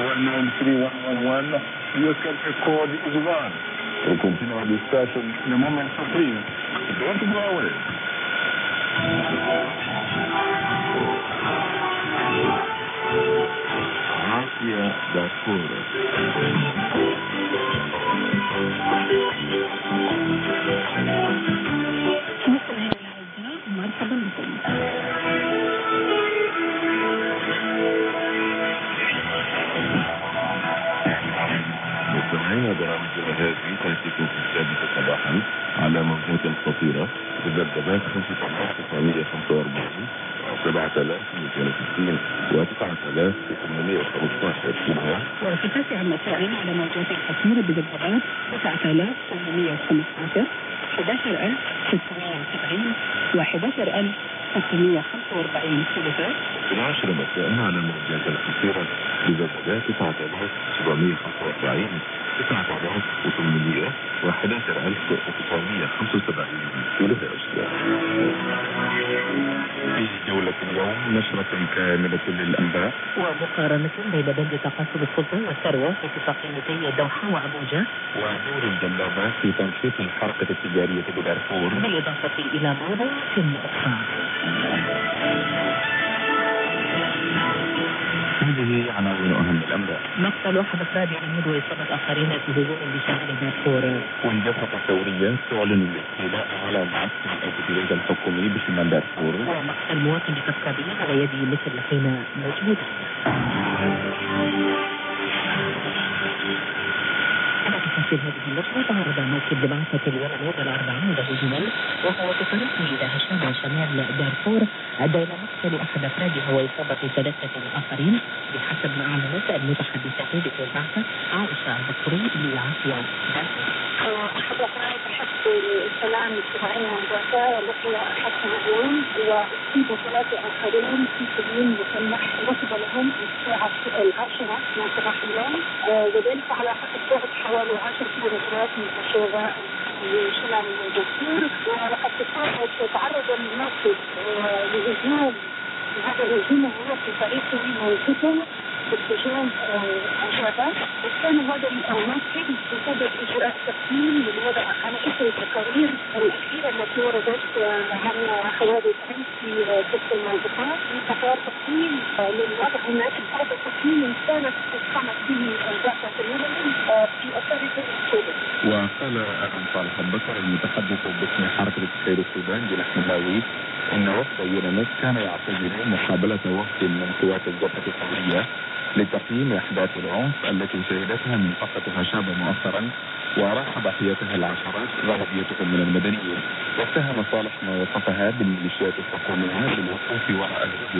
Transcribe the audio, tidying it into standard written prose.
19311, you can record is one. We'll continue our discussion in a moment, so please, don't go away. Asia Darfur. مرحبا بكم. مستمعينا برامجنا هذه تأتيكم في السادسة صباحا على موجات قصيرة بذبذبات 5945 7260 و 9815 كيلوهرتز، وفي 9 مساء على موجات قصيرة بذبذبات 9815 11670 و 11645 كيلوهرتز. في 10 مساء على موجات القصيرة بذبذبات 9745 9800 و 11975 كيلوهرتز. في جولة اليوم نشرة كاملة للأنباء ومقارنة بين بند تقاسم السلطة والثروة في اتفاقيتي الدوحة وأبوجا، ودور الجلابات في تنشيط الحركة التجارية بدارفور، بالإضافة إلى موضوع أخرى. هذه عناوين أهم الأنباء. مقتل أحد أفراد الجنود وإصابة آخرين في هجوم بشمال دارفور. والجبهة الثورية تعلن الاستيلاء على معسكر الأوتوبيس الحكومي بشمال دارفور. ومقتل مواطن كسكابي على يد مثل حين موجود. في هذه اللحظة تعرض موكب لبعثة الولد الأربعين الجمل وهو بطريقه إلى هشام شمال دارفور أدى إلى مقتل أحد أفراده وإصابة 3 آخرين بحسب ما أعلنت المتحدثة بالبعثة عائشة بكري لعافية. أحد أفراد حفظ السلام الاجتماعي والمباشرة التي حصل اليوم وأصيب 3 آخرين في سبيل مسمح نصب لهم الساعة 10 من صباح اليوم، وذلك على بعد حوالي 10 كيلومترات من الشارع شمال دارفور. ولقد تعرض الموقف لهجوم، هذا الهجوم هو في طريقه من كتل باتجاه الجبل، وكان هذا الموقف بسبب إجراء تقييم للوضع على إثر التقارير الأخيرة التي وردت عن حوادث في تلك المنطقة. تقرير تقييم للوضع هناك بعد تقييم كانت قامت به البعثة اليمنية في أثار السودان. وقال أدم صالح البكر المتحدث باسم حركة تحرير السودان جناح ملاوي إن وفد يونس كان يعتذر مقابلة وفد من قوات الجبهة الثورية لتقييم أحداث العنف التي شهدتها منطقة هشام مؤخرا، وراح ضحيتها العشرات غالبيتهم من المدنيين. واتهم صالح ما وصفها بالميليشيات الحكومية بالوقوف وراء